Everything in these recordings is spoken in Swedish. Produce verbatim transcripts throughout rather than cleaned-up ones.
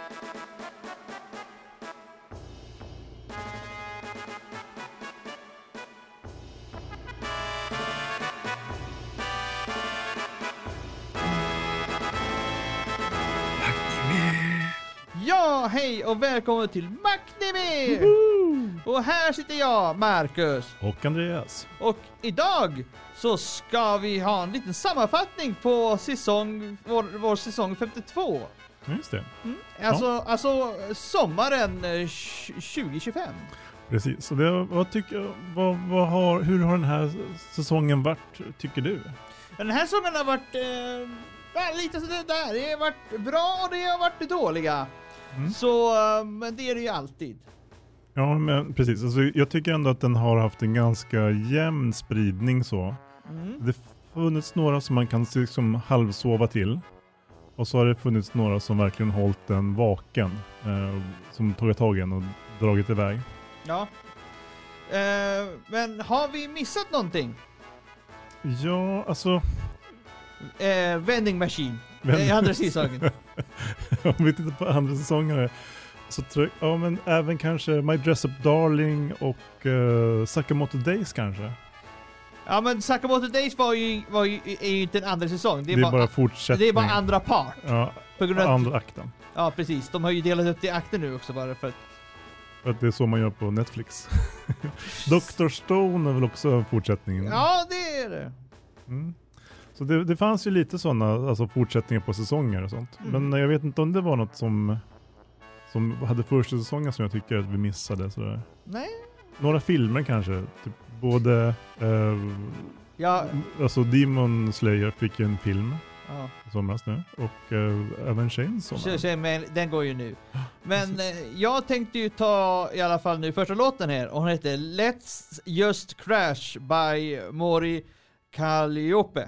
Ja, hej och välkommen till Macnimi! Woohoo! Och här sitter jag, Marcus. Och Andreas. Och idag så ska vi ha en liten sammanfattning på säsong, vår, vår säsong femtiotvå. Just det. Mm. Alltså, Ja. alltså sommaren eh, tjugo tjugofem. Precis. Så det, vad tycker, vad, vad har, hur har den här säsongen varit, tycker du? Den här säsongen har varit eh, lite sådär där. Det har varit bra och det har varit dåliga. Mm. Så, eh, men det är det ju alltid. Ja, men precis. Alltså, jag tycker ändå att den har haft en ganska jämn spridning så. Mm. Det har funnits några som man kan liksom halvsova till. Och så har det funnits några som verkligen hållit den vaken. Eh, som tagit tag i en och dragit iväg. Ja. Eh, men har vi missat någonting? Ja, alltså... Eh, vending machine. Vending- I andra säsongen. Om vi tittar på andra säsonger så tror jag, ja men även kanske My Dress Up Darling och uh, Sakamoto Days kanske. Ja, men Sakamoto Days var ju, var ju, är ju inte en andra säsong. Det är, bara, bara fortsättning. Det är bara andra part. Ja, på grund av andra akten. Ja, precis. De har ju delat upp det i akter nu också bara för att... För att det är så man gör på Netflix. doktor Stone är väl också fortsättningen. Ja, det är det. Mm. Så det, det fanns ju lite sådana alltså fortsättningar på säsonger och sånt. Mm. Men jag vet inte om det var något som som hade första säsongen som jag tycker att vi missade sådär. Nej. Några filmer kanske. Typ både eh, Ja. alltså Demon Slayer fick ju en film Ja. i somras nu. Och eh, även Chainsaw Så, Man. så, men den går ju nu. Men eh, jag tänkte ju ta i alla fall nu första låten här. Och hon heter Let's Just Crash by Mori Calliope.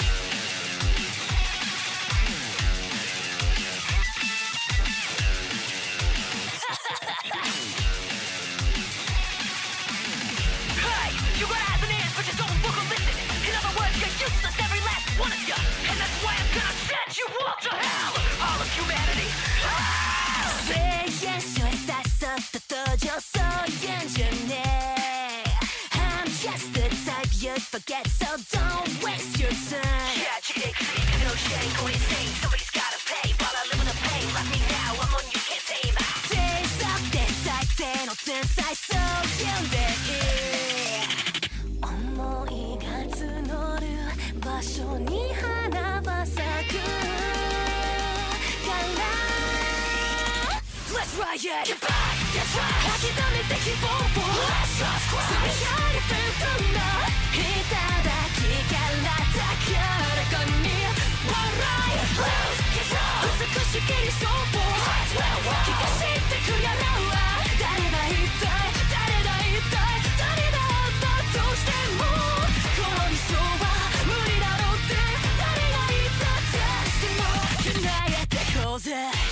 Forget, so don't waste your time. Yeah, chick, no shame, go insane. Somebody's gotta pay while I live in the pain. Like me now, I'm on you can't tame. Taste of this, I can't inside, so you there. 思いが募る場所に花は咲くから Let's riot! Get back! Get right! 吐き溜めて希望を Let's just crash! 積み上げてくんだいただきから高らかに笑い Lose control 美しき理想を聞かせてくれるわ誰だ一体誰だ一体誰だったとしてもこの理想は無理だろうって誰が言ったとしても叶えてこうぜ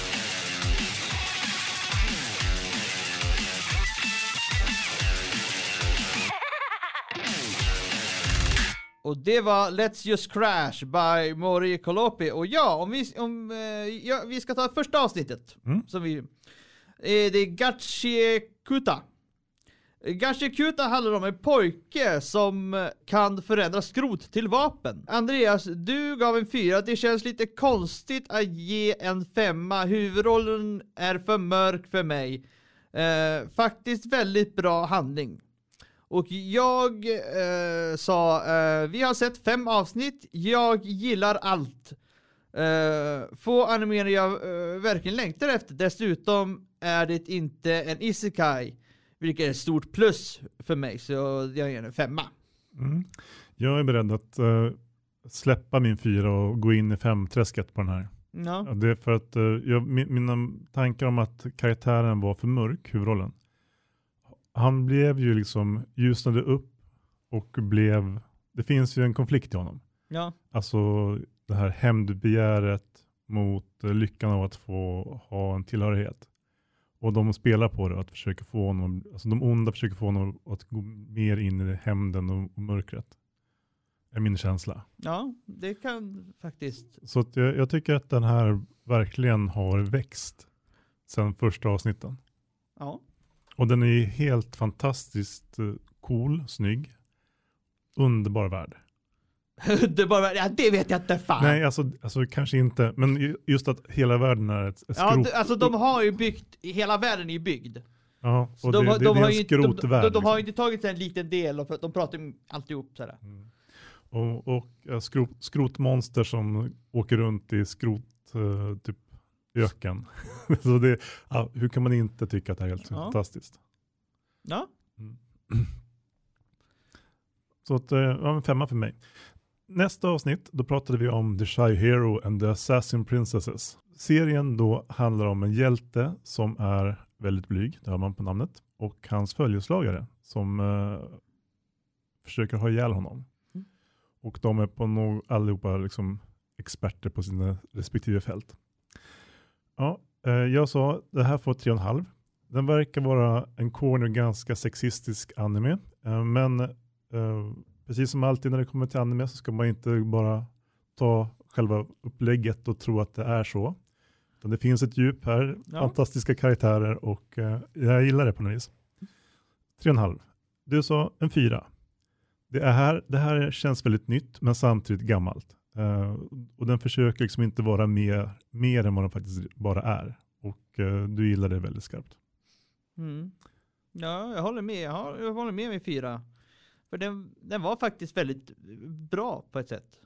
Och det var Let's Just Crash by Mori Calliope. Och ja, om vi, om, eh, ja, vi ska ta första avsnittet. Mm. Som vi, eh, det är Gachikuta. Gachikuta handlar om en pojke som kan förändra skrot till vapen. Andreas, du gav en fyra. Det känns lite konstigt att ge en femma. Huvudrollen är för mörk för mig. Eh, faktiskt väldigt bra handling. Och jag eh, sa, eh, vi har sett fem avsnitt, jag gillar allt. Eh, få animeringar jag eh, verkligen längtar efter. Dessutom är det inte en isekai, vilket är ett stort plus för mig. Så jag ger en femma. Mm. Jag är beredd att uh, släppa min fyra och gå in i femträsket på den här. Ja. Ja, det är för att uh, jag, mina tankar om att karaktären var för mörk, huvudrollen. Han blev ju liksom ljusnade upp och blev, det finns ju en konflikt i honom. Ja. Alltså det här hämndbegäret mot uh, lyckan av att få ha en tillhörighet. Och de spelar på det, att försöka få honom, alltså de onda försöker få honom att gå mer in i hämnden och, och mörkret. Är min känsla. Ja, det kan faktiskt. Så att jag, jag tycker att den här verkligen har växt sen första avsnitten. Ja. Och den är helt fantastiskt uh, cool, snygg. Underbar värld. det, bara, ja, det vet jag inte fan. Nej, alltså, alltså kanske inte. Men just att hela världen är ett, ett ja, skrot. d- alltså de har ju byggt, hela världen är ju byggd. Ja, och de, det, har- det, de, det är har en ju inte, de, skrotvärld. de, de har ju liksom. inte tagit en liten del, och de pratar ju alltihop sådär. Mm. Och, och ja, skrot, skrotmonster som åker runt i skrot uh, typ öken. Så det, ja, hur kan man inte tycka att det här är helt Ja. fantastiskt? Ja. Mm. Så att, uh, ja, en femma för mig. Nästa avsnitt, då pratade vi om The Shy Hero and the Assassin Princesses. Serien då handlar om en hjälte som är väldigt blyg, det hör man på namnet, och hans följeslagare som uh, försöker ha ihjäl honom. Mm. Och de är på nog allihopa liksom experter på sina respektive fält. Ja, uh, jag sa, det här får tre och en halv. Den verkar vara en corner ganska sexistisk anime, uh, men uh, precis som alltid när det kommer till anime så ska man inte bara ta själva upplägget och tro att det är så. Utan det finns ett djup här, Ja. fantastiska karaktärer och eh, jag gillar det på något vis. Tre och en halv. Du sa en fyra. Det, är här, det här känns väldigt nytt men samtidigt gammalt. Eh, och den försöker liksom inte vara mer, mer än vad den faktiskt bara är. Och eh, du gillar det väldigt skarpt. Mm. Ja, jag håller med. Jag, har, jag håller med med fyra. För den, den var faktiskt väldigt bra på ett sätt.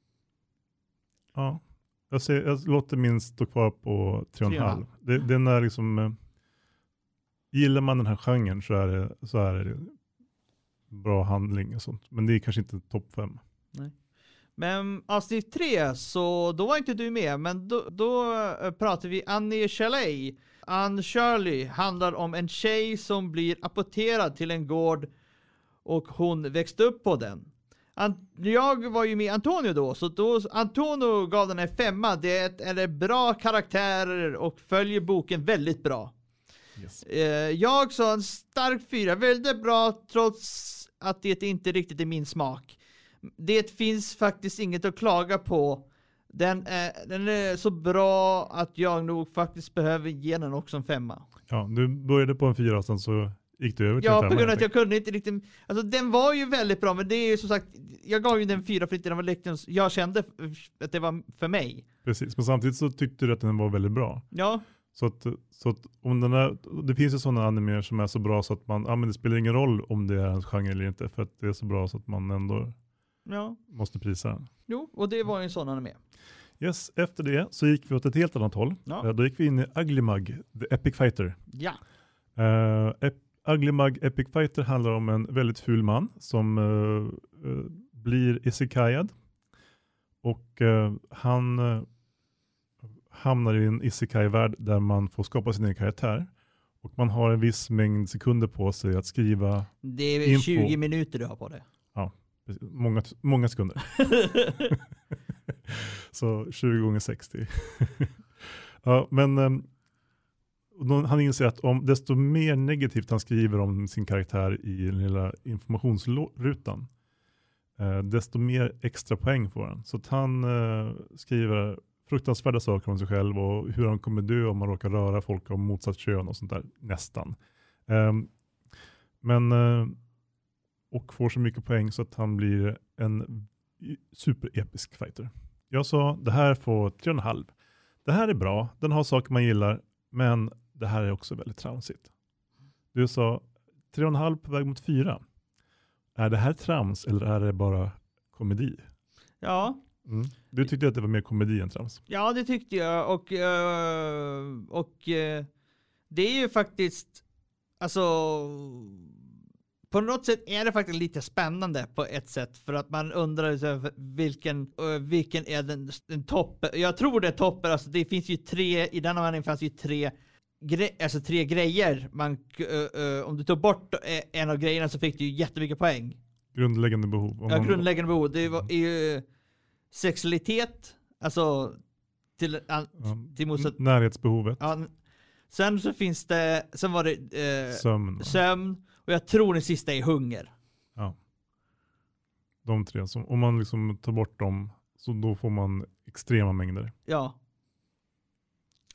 Ja, jag, ser, jag låter min stå kvar på tre och en halv. Det, den är liksom, eh, gillar man den här genren så är det, så är det bra handling och sånt. Men det är kanske inte topp fem. Men avsnitt tre, så då var inte du med, men då, då eh, pratade vi Annie Shirley. Anne Shirley handlar om en tjej som blir apporterad till en gård och hon växte upp på den. An- jag var ju med Antonio då, så då Antonio gav den en femma. Det är, är bra karaktärer och följer boken väldigt bra. Yes. Eh, jag sa en stark fyra, väldigt bra trots att det inte riktigt är min smak. Det finns faktiskt inget att klaga på. Den är, den är så bra att jag nog faktiskt behöver ge den också en femma. Ja, du började på en fyra och sen så gick du över till en Ja, femma. på grund av att helt jag kunde inte riktigt... Alltså den var ju väldigt bra, men det är ju som sagt... Jag gav ju den fyra för att den var lekten. Jag kände att det var för mig. Precis, men samtidigt så tyckte du att den var väldigt bra. Ja, Så att, så att om den är, det finns ju sådana animer som är så bra så att man, ja men det spelar ingen roll om det är en genre eller inte, för att det är så bra så att man ändå ja. måste prisa den. Jo, och det var ju en sån anime. Yes, efter det så gick vi åt ett helt annat håll. Ja. Eh, Då gick vi in i Ugly Mug, The Epic Fighter. Ja. Uh, Ep- Ugly Mug Epic Fighter handlar om en väldigt ful man som uh, uh, blir isekaiad. Och uh, han uh, hamnar i en isekai-värld där man får skapa sin egen karaktär. Och man har en viss mängd sekunder på sig att skriva Det är Info. tjugo minuter du har på det. många, många sekunder. Så tjugo gånger sextio. Ja, men um, han inser att om desto mer negativt han skriver om sin karaktär i den lilla informationsrutan, eh, desto mer extra poäng får han. Så att han eh, skriver fruktansvärda saker om sig själv och hur han kommer dö om man råkar röra folk av motsatt kön och sånt där, nästan. Eh, men eh, och får så mycket poäng så att han blir en superepisk fighter. Jag sa, det här får tre och en halv. Det här är bra, den har saker man gillar, men det här är också väldigt tramsigt. Du sa tre och en halv på väg mot fyra. Är det här trams eller är det bara komedi? Ja. Mm. Du tyckte att det var mer komedi än trams. Ja, det tyckte jag. Och, uh, och uh, det är ju faktiskt, alltså, på något sätt är det faktiskt lite spännande på ett sätt. För att man undrar så, vilken, uh, vilken är den, den toppen. Jag tror det är toppen. Alltså, det finns ju tre, i denna världen fanns ju tre, gre- alltså tre grejer. Man, uh, uh, om du tog bort en av grejerna så fick du ju jättemycket poäng. Grundläggande behov. Om Ja, man- grundläggande behov. Det var, är ju sexualitet, alltså till, an, ja, till motsatt. n- närhetsbehovet. Ja, n- sen så finns det, sen var det eh, Sömn. sömn, och jag tror den sista är hunger. Ja. De tre. Som, om man liksom tar bort dem så då får man extrema mängder. Ja.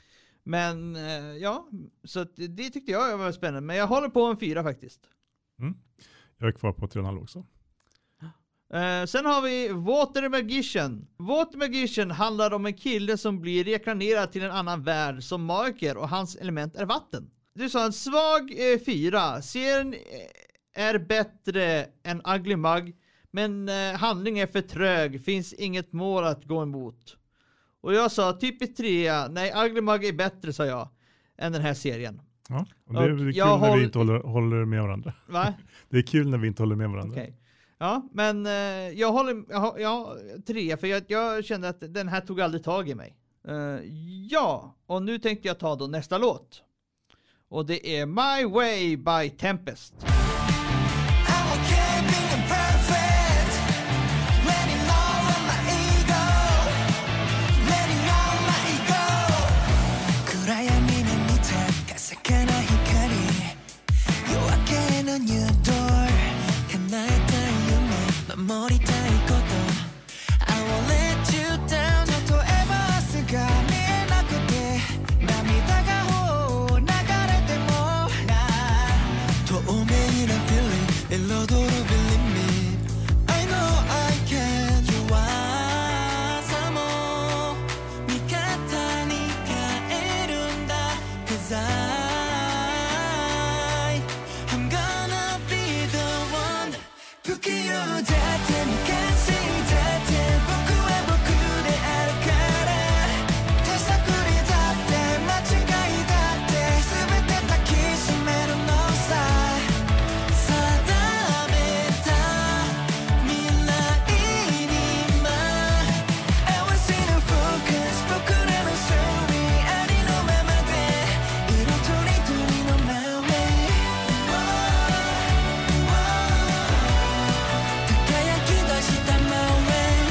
Men eh, ja, så att det, det tyckte jag var spännande. Men jag håller på en fyra faktiskt. Mm. Jag är kvar på tre komma noll också. Eh, sen har vi Water Magician. Water Magician handlar om en kille som blir reinkarnerad till en annan värld som magiker och hans element är vatten. Du sa en svag eh, fyra. Serien är bättre än Ugly Mug, men eh, handlingen är för trög. Finns inget mål att gå emot. Och jag sa typiskt trea. Nej, Ugly Mug är bättre, sa jag, än den här serien. Ja, och det är, Och det är kul jag när håll- vi inte håller, håller med varandra. Va? Det är kul när vi inte håller med varandra. Okej. Ja, men eh, jag håller jag, jag, tre, för jag, jag kände att den här tog aldrig tag i mig. Eh, ja, och nu tänkte jag ta då nästa låt. Och det är My Way by Tempest. I'm okay being imperfect, letting all of my ego, letting all my ego. 暗闇に見たかさかな光、夜明けのニュードア、叶えたい夢、守りたいこと。I won't let you down。例えば明日が見えなくて、涙がこう流れても透明な feeling 彩る believe me I know I can 弱さも味方に変えるんだ Cause I I'm gonna be the one 不器用だって未完成だって僕は僕であるから手探りだって間違いだって全て抱きしめるのさ定めた未来に今 Everything in focus 僕らのストーリーありのままで色とりどりの My way 輝き出した My way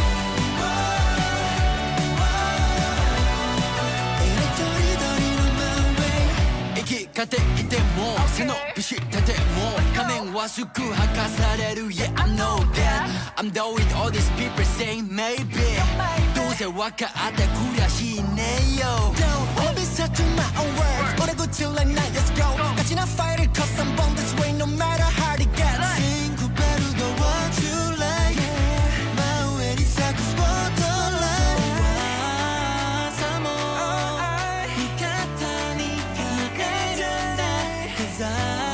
色とりどりの My way 生き方いても背伸びしてても仮面はすぐ剥がされる Yeah I know that I'm done with all these people saying maybe どうせ分かってくりゃしねえよ Don't be such to my own words 俺口らない Let's go ガチなファイル Cause I'm born this way No matter how it gets Think about the one you like 真上に咲くスポットライトさも味方に変えるんだ Cause I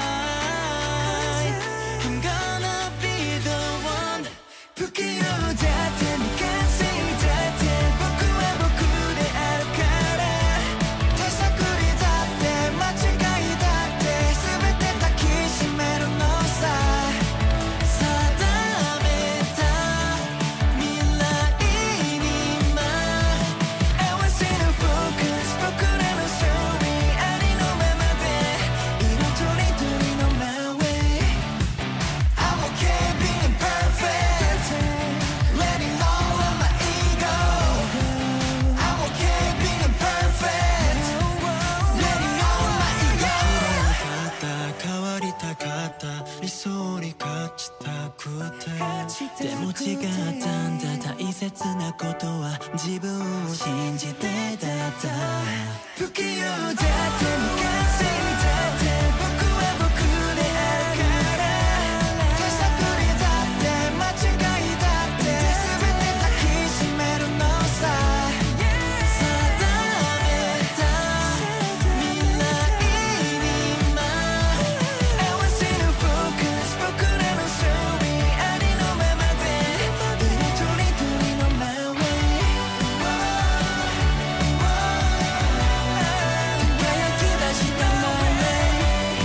I'm gonna be the one 不器用だって未完成だって僕は僕であるから手探りだって間違いだって全て抱きしめるのさ定めた未来に今 Everything in focus 僕らのストーリーありのままで色とりどりの My way I'm okay being perfect letting all of my ego I'm okay being perfect letting all of my ego 変わりたかった理想に勝ちたくてでも違ったんだ大切なことは自分を信じてだった不器用だって未完成だって僕は僕であるから手探りだって間違いだって全て抱きしめるのさ定めた未来に今 Everything in focus 僕らのストーリーありのままで色とりどりの My way 輝き出した My way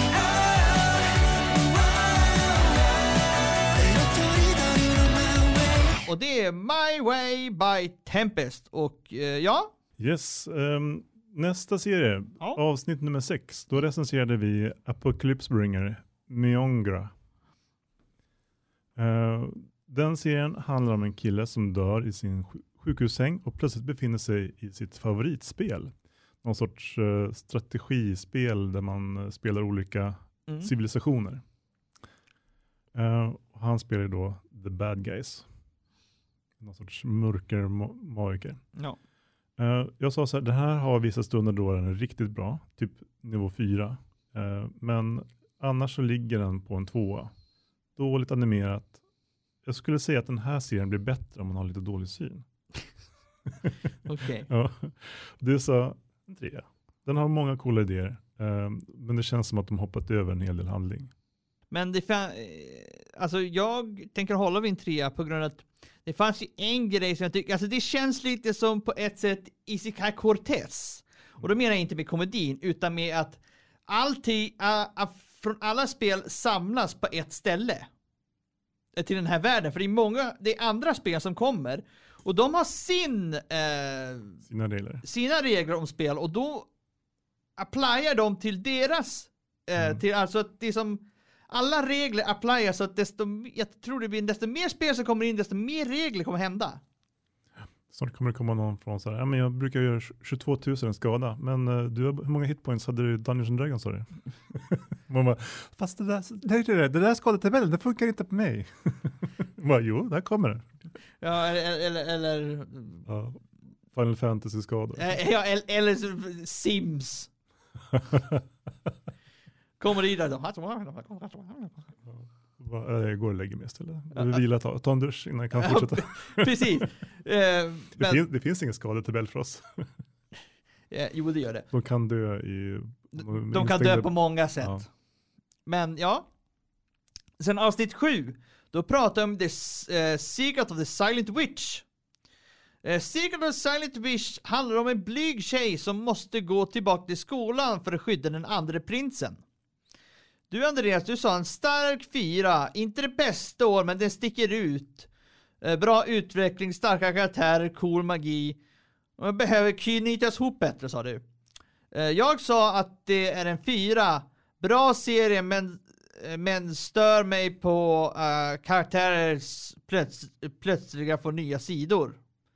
色とりどりの My way Och det är My Way by Tempest. Och eh, ja, Yes, ehm, nästa serie, Ja. avsnitt nummer sex. Då recenserade vi Apocalypse Bringer, Meongra. Eh, den serien handlar om en kille som dör i sin sj- sjukhussäng och plötsligt befinner sig i sitt favoritspel. Någon sorts eh, strategispel där man eh, spelar olika Mm. civilisationer. Eh, och han spelar ju då The Bad Guys. Någon sorts mörker ma- magiker. ja. Uh, jag sa så här, det här har vissa stunder då den är riktigt bra, typ nivå fyra. Uh, men annars så ligger den på en tvåa. Dåligt animerat. Jag skulle säga att den här serien blir bättre om man har lite dålig syn. Okej. Ja. Du sa en trea. Den har många coola idéer. Uh, men det känns som att de hoppat över en hel del handling. Men det fa- alltså jag tänker hålla vid en trea på grund av att det fanns ju en grej som jag tycker, alltså det känns lite som på ett sätt Isekai Cortez. Och då menar jag inte med komedin, utan med att allting uh, uh, från alla spel samlas på ett ställe uh, till den här världen. För det är många, det är andra spel som kommer och de har sin uh, sina regler. sina regler om spel och då applyar de till deras uh, mm. till alltså att det är som alla regler applyar så att desto, jag tror det blir desto mer spel som kommer in, desto mer regler kommer hända. Snart kommer det komma någon från så här, ja, men jag brukar göra tjugotvå tusen skada, men uh, du har, hur många hitpoints hade du i Dungeons and Dragons, sa du? Man bara, fast det där, det där, det där skadetabellen, det funkar inte på mig. Man bara, jo, där kommer det. Ja, eller... eller, eller ja, Final Fantasy-skador. Ja, eller, eller Sims. Kommer det i där? Jag går och lägger mig istället. Jag vill vila, ta, ta en dusch innan jag kan fortsätta. Ja, precis. Uh, det, men, finns, det finns ingen skadetabell för oss. uh, jo, det gör det. De kan dö i... De, de kan dö på många sätt. Ja. Men ja. Sen avsnitt sju. Då pratar vi om the uh, Secret of the Silent Witch. Uh, Secret of the Silent Witch handlar om en blyg tjej som måste gå tillbaka till skolan för att skydda den andra prinsen. Du Andreas, du sa en stark fyra, inte det bästa år men den sticker ut. Uh, bra utveckling, starka karaktärer, cool magi. Man behöver knytas ihop bättre, sa du. Uh, jag sa att det är en fyra. Bra serie men, men stör mig på uh, karaktärers plöts, plötsliga får nya sidor.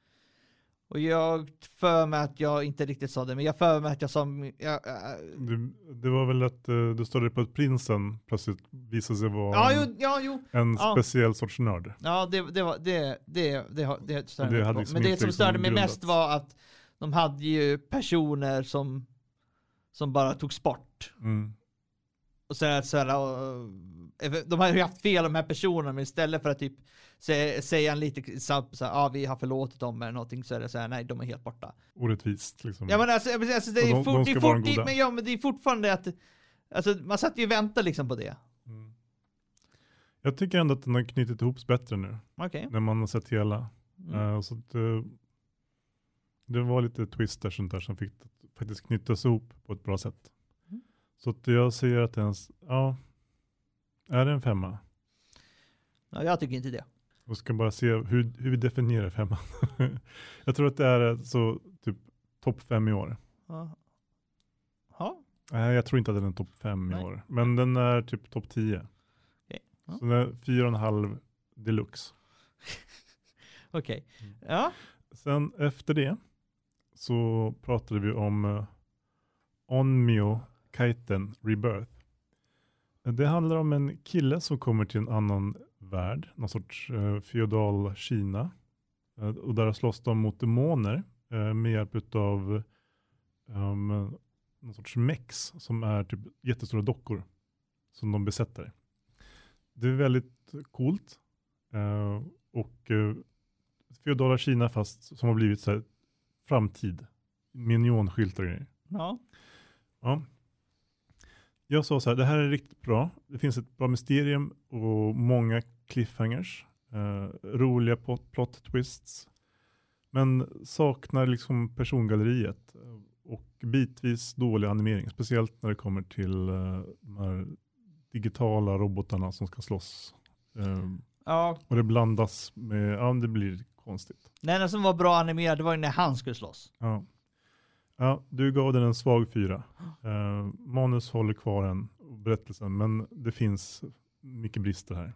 Och jag för mig att jag inte riktigt sa det, men jag för mig att jag sa... Jag, uh, det, det var väl att uh, du stod på att prinsen plötsligt visade sig vara ja, en, jo, ja, jo. en ja. speciell sorts nörd. Ja, det, det var det, det, det, det störde mig det på. liksom Men det som störde mig grundat. mest var att de hade ju personer som, som bara tog sport. Mm. Och så, så här, och, de har ju haft fel de här personerna, men istället för att typ säga, säga en lite så här, ah, vi har förlåtit dem eller någonting, så är det så här, nej, de är helt borta. Orättvist liksom. Ja, men alltså, alltså det, är de, fort, de det, är fort, det, men, ja, men det är fortfarande att alltså, man satt ju och väntade liksom på det. Mm. Jag tycker ändå att den har knutit ihop bättre nu. Okay. När man har sett hela. Mm. Uh, så att, uh, det var lite twister sånt där som fick faktiskt knytas ihop på ett bra sätt. Mm. Så att jag ser att ens, ja, är det en femma? Ja, jag tycker inte det. Och ska bara se hur, hur vi definierar femman. Jag tror att det är så typ topp fem i år. Ja. Ja. Nej, jag tror inte att den är topp fem i Nej. år. Men den är typ topp tio. Okay. Ja. Så den är fyra och en halv deluxe. Okej. Okay. Ja. Sen efter det så pratade vi om uh, Onmyo Kaiten Rebirth. Det handlar om en kille som kommer till en annan värld, någon sorts uh, feodal Kina. Uh, och där slåss de mot demoner uh, med hjälp av um, någon sorts mex som är typ jättestora dockor som de besätter. Det är väldigt coolt. Uh, och uh, feodala Kina fast som har blivit så här framtid. Minionskyltar och grejer. Ja. Ja. Jag sa så här, det här är riktigt bra. Det finns ett bra mysterium och många cliffhangers. Uh, roliga plot, plot twists. Men saknar liksom persongalleriet. Och bitvis dålig animering. Speciellt när det kommer till uh, de här digitala robotarna som ska slåss. Uh, Ja. och det blandas med, ja det blir konstigt. Det enda som var bra animerad, det var ju när han skulle slåss. Ja. Ja, du gav den en svag fyra. Uh, manus håller kvar en berättelsen, men det finns mycket brister här.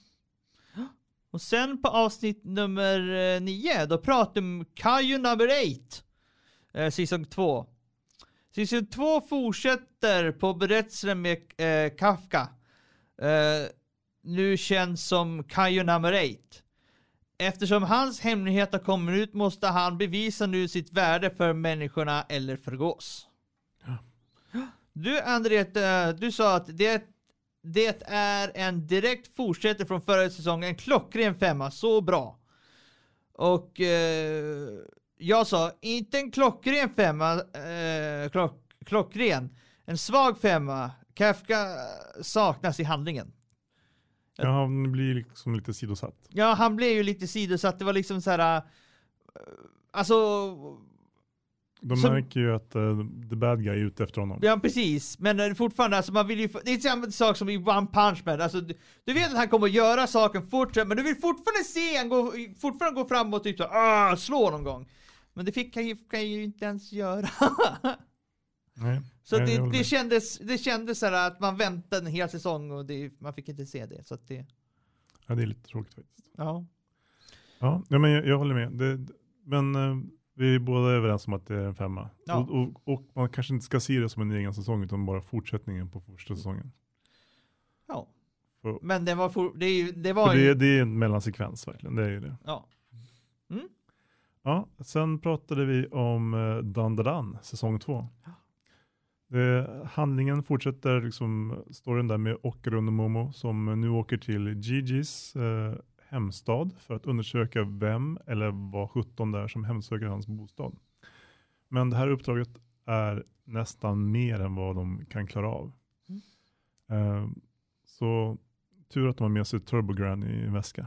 Och sen på avsnitt nummer nio, då pratar vi om Kaiju number eight. Eh, säsong två. Säsong två fortsätter på berättelsen med eh, Kafka. Eh, nu känns som Kaiju number eight. Eftersom hans hemligheter kommer ut måste han bevisa nu sitt värde för människorna eller förgås. Ja. Du Andreas, du sa att det, det är en direkt fortsättning från förra säsongen. En klockren femma, så bra. Och eh, jag sa, inte en klockren femma, eh, klock, klockren. En svag femma. Kafka saknas i handlingen. Ja, han blir liksom lite sidosatt. Ja, han blev ju lite sidosatt. Det var liksom så här... Uh, alltså... De som, märker ju att uh, the bad guy är ute efter honom. Ja, precis. Men uh, fortfarande, alltså man vill ju... Det är samma sak som i One Punch Man. Alltså, du, du vet att han kommer att göra saken fort, men du vill fortfarande se han gå, fortfarande gå fram och typ så, uh, slå någon gång. Men det fick han ju, kan ju inte ens göra. Nej. Så Nej, det, det kändes, det kändes så här att man väntade en hel säsong och det, man fick inte se det. Så att det... Ja, det är lite tråkigt faktiskt. Ja. Ja, men jag, jag håller med. Det, men uh, vi är båda överens om att det är en femma. Ja. Och, och, och man kanske inte ska se det som en egen säsong utan bara fortsättningen på första säsongen. Ja. För, Men det var, for, det, är ju, det var för ju... det, det är en mellansekvens verkligen, det är ju det. Ja. Mm. Ja, sen pratade vi om uh, Dan Dan Dan, säsong två. Det, handlingen fortsätter liksom storyn där med Okarun och Momo som nu åker till Gigis eh, hemstad för att undersöka vem eller vad sjutton där som hemsöker hans bostad. Men det här uppdraget är nästan mer än vad de kan klara av. Mm. Eh, så tur att de har med sig Turbo Gran i en väska.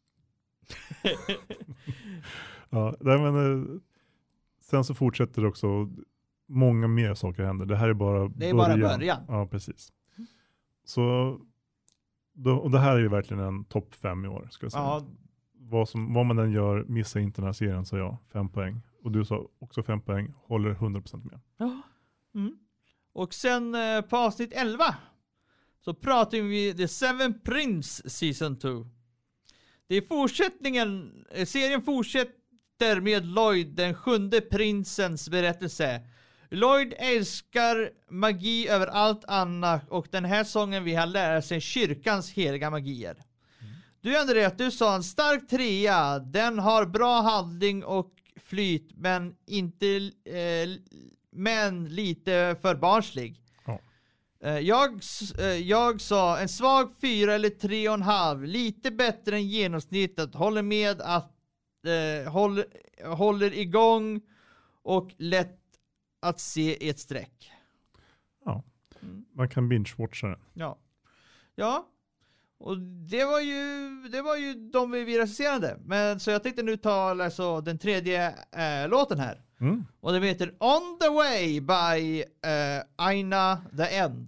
Ja, där, men, eh, sen så fortsätter det också. Många mer saker händer. Det här är bara Det är början. bara början. Ja, precis. Så då, och det här är ju verkligen en topp fem i år, ska jag säga. Ja. Vad, som, vad man än gör, missa inte den här serien, så jag. Fem poäng. Och du sa också fem poäng. Håller hundra procent med. Ja. Mm. Och sen eh, på avsnitt elva så pratar vi The Seven Prince Season två. Det är fortsättningen. Serien fortsätter med Lloyd, den sjunde prinsens berättelse. Lloyd älskar magi över allt annat och den här sången vi har lärt sig kyrkans heliga magier. Mm. Du Andreas, du sa en stark trea. Den har bra handling och flyt men inte eh, men lite för barnslig. Ja. Eh, jag, eh, jag sa en svag fyra eller tre och en halv. Lite bättre än genomsnittet. Håller med att eh, håller, håller igång och lätt att se ett streck. Ja, mm. man kan binge-watcha den. Ja. Ja. Och det var ju det var ju de vi recenserade. Men så jag tänkte nu ta alltså, den tredje äh, låten här. Mm. Och den heter On the Way by äh, Aina the End.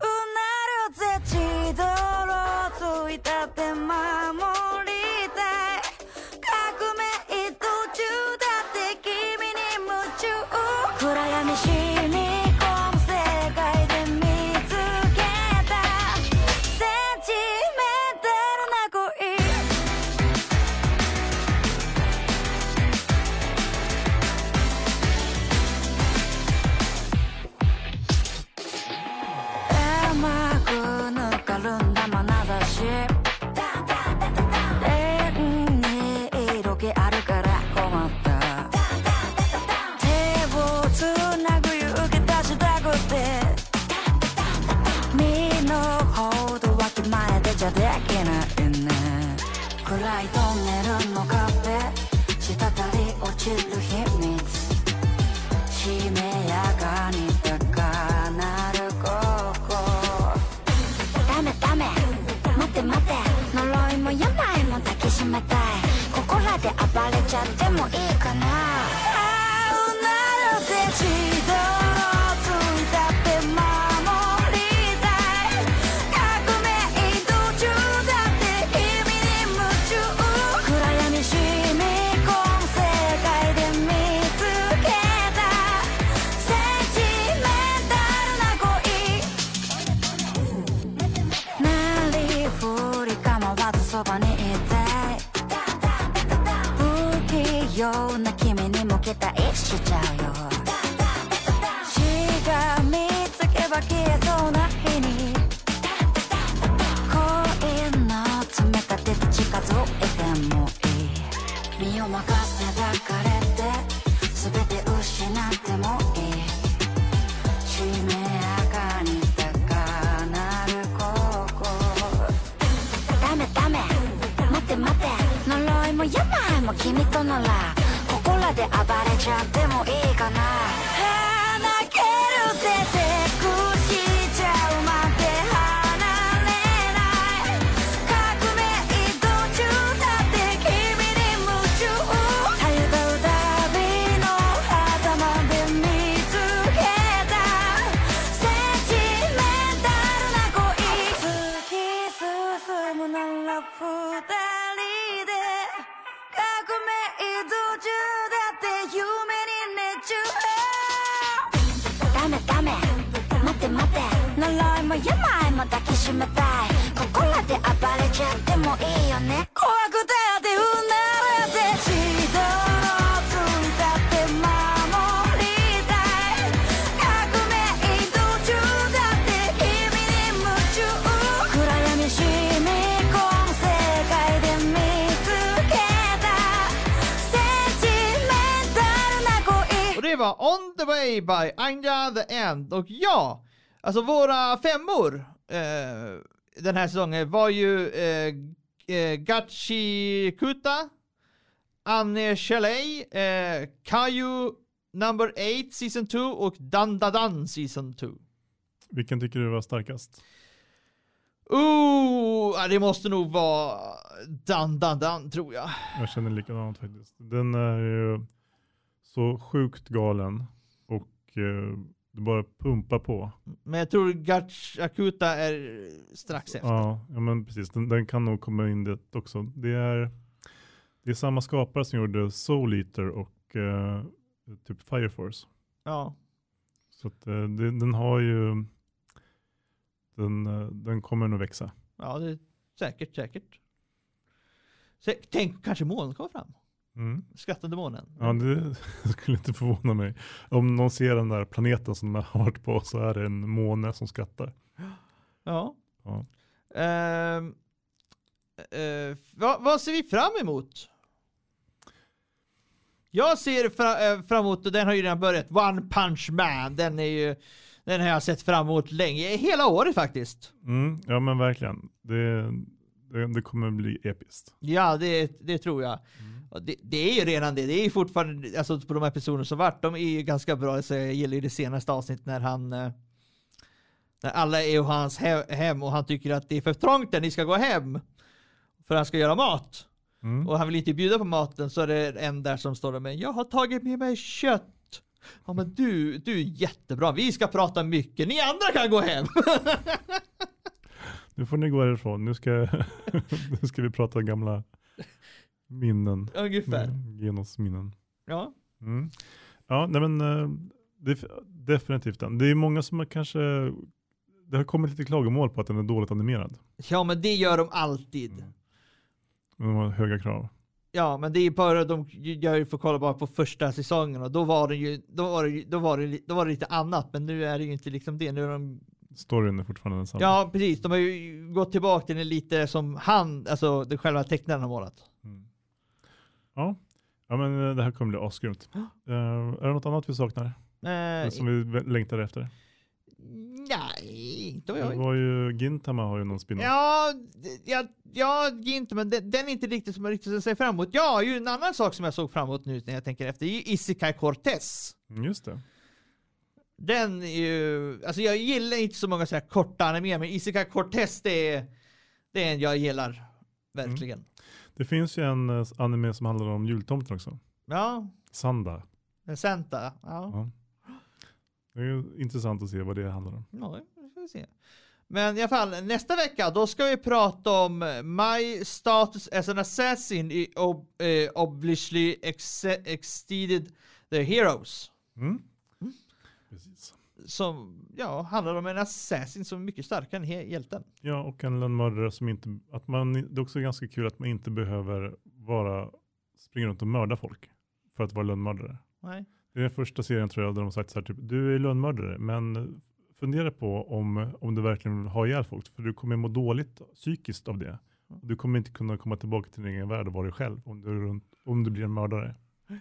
も君とならここらで暴れちゃってもいいかな泣けるぜ絶句しちゃうまで離れない革命途中だって君に夢中たゆがう旅の狭間で見つけたセンチメンタルな恋突き進むなら二人で革命途中だって夢に熱中ダメダメ待て待て呪いも病も抱きしめたいここらで暴れちゃってもいいよね怖くてってうなれて血泥ついたって守りたい革命途中だって君に夢中暗闇染み込む世界で見つけたセンチメンタルな恋 Och det var On the Way by Anja the End. Och ja, alltså våra femmor eh, den här säsongen var ju eh, eh, Gachi Kuta, Anne Shelley, eh, Kaiju number eight season two och Dan Da Dan season two. Vilken tycker du var starkast? Ooh, ja, det måste nog vara Dan Dan Dan tror jag. Jag känner likadant faktiskt. Den är ju så sjukt galen och eh, det bara pumpar på. Men jag tror Gachi Kuta är strax efter. Ja, ja men precis. Den, den kan nog komma in det också. Det är, det är samma skapare som gjorde Soul Eater och eh, typ Fire Force. Ja. Så att, eh, det, den har ju den, eh, den kommer nog växa. Ja, det är säkert, säkert. Så, tänk, kanske månen kommer fram. Mm. Skrattande månen. Ja, det skulle inte förvåna mig. Om någon ser den där planeten som de har varit på så är det en måne som skrattar. Ja. Ja. Uh, uh, vad, vad ser vi fram emot? Jag ser fra, uh, fram emot, och den har ju redan börjat, One Punch Man. Den är ju, den har jag sett fram emot länge, hela året faktiskt. Mm, ja men verkligen. Det, det, det kommer bli episkt. Ja, det, det tror jag. Mm. Och det, det är ju redan det. Det är ju fortfarande, alltså på de här personerna som varit, de är ju ganska bra. Så jag gillar ju det senaste avsnittet när han, när alla är och hans he- hem och han tycker att det är för trångt där ni ska gå hem. För han ska göra mat. Mm. Och han vill inte bjuda på maten, så är det en där som står där med, jag har tagit med mig kött. Ja men du, du är jättebra. Vi ska prata mycket. Ni andra kan gå hem. Nu får ni gå härifrån. Nu ska, nu ska vi prata gamla minnen. Ungefär. Genusminnen. Ja. Mm. Ja, nej men det är definitivt den. Det är många som har kanske, det har kommit lite klagomål på att den är dåligt animerad. Ja, men det gör de alltid. Mm. De har höga krav. Ja, men det är bara de gör ju för kolla bara på första säsongen och då var det ju då var det då var det då var det lite annat, men nu är det ju inte liksom det. Nu är de Storyn är fortfarande densamma. Ja, precis. De har ju gått tillbaka till det lite som han, alltså det själva tecknaren har målat. Mm. Ja. Ja, men det här kommer bli asgrymt. Uh, är det något annat vi saknar? Eh, som vi längtar efter? Nej, inte vad Det jag. var ju Gintama har ju någon spin-off. Ja, ja, ja, Gintama, men den, den är inte riktigt som jag riktigt ser fram emot. Ja, ju en annan sak som jag såg fram emot nu när jag tänker efter är ju Isekai Cortez. Just det. Den är ju, alltså jag gillar inte så många så här korta anime, men Isekai Cortez det är, det är en jag gillar verkligen. Mm. Det finns ju en uh, anime som handlar om jultomten också. Ja. Sanda. Santa, ja. ja. Det är ju intressant att se vad det handlar om. Ja, det får vi se. Men i alla fall, nästa vecka då ska vi prata om My Status as an Assassin i ob- eh, Obviously ex- Exceeded the Heroes. Mm. Mm. Precis. Som, ja, handlar om en assassin som är mycket starkare än he- hjälten. Ja, och en lönnmördare som inte, att man, det är också ganska kul att man inte behöver vara, springa runt och mörda folk för att vara lönnmördare. Nej. Det är den första serien tror jag där de har sagt så här typ, du är lönnmördare, men fundera på om, om du verkligen vill ha ihjäl folk, för du kommer må dåligt psykiskt av det. Du kommer inte kunna komma tillbaka till din egen värld och vara dig själv om du, är runt, om du blir en mördare.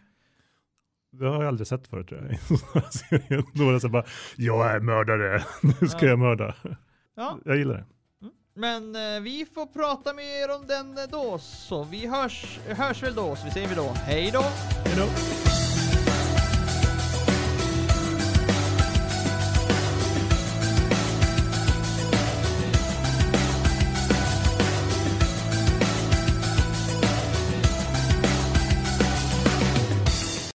Det har jag aldrig sett förut tror jag. Då är det så bara, jag är mördare, nu ska ja. jag mörda. Ja. Jag gillar det. Mm. Men eh, vi får prata mer om den då, så vi hörs, hörs väl då, så vi säger vi då. Hej då! Hej då!